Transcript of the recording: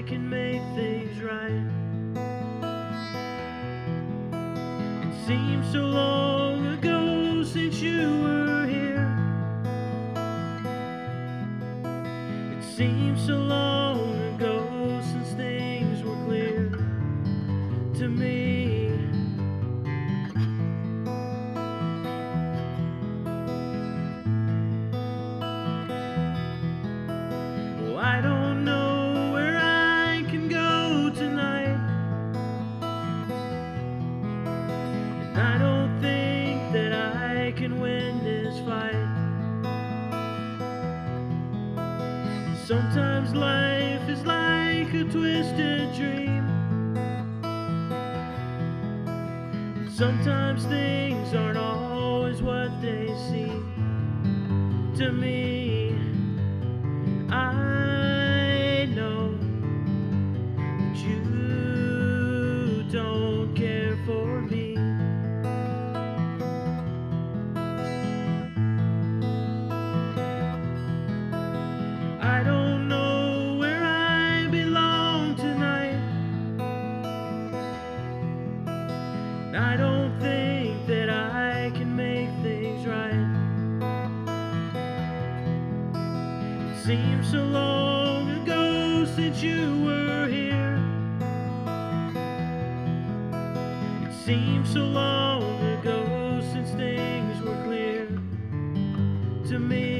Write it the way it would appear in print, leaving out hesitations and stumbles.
can make things right. It seems so long ago since you were here. It seems so long ago since things were clear to me. Oh, I don't know where I can go tonight, and I don't think that I can win this fight. Sometimes life is like a twisted dream. Sometimes things aren't always what they seem to me. I know that you don't care for me. I don't know where I belong tonight. I don't think that I can make things right. It seems so long ago since you were here. It seems so long ago since things were clear to me.